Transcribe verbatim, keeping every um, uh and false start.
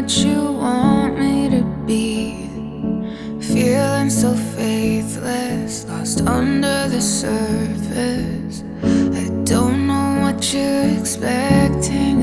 what you want me to be. Feeling so faithless, lost under the surface. I don't know what you're expecting.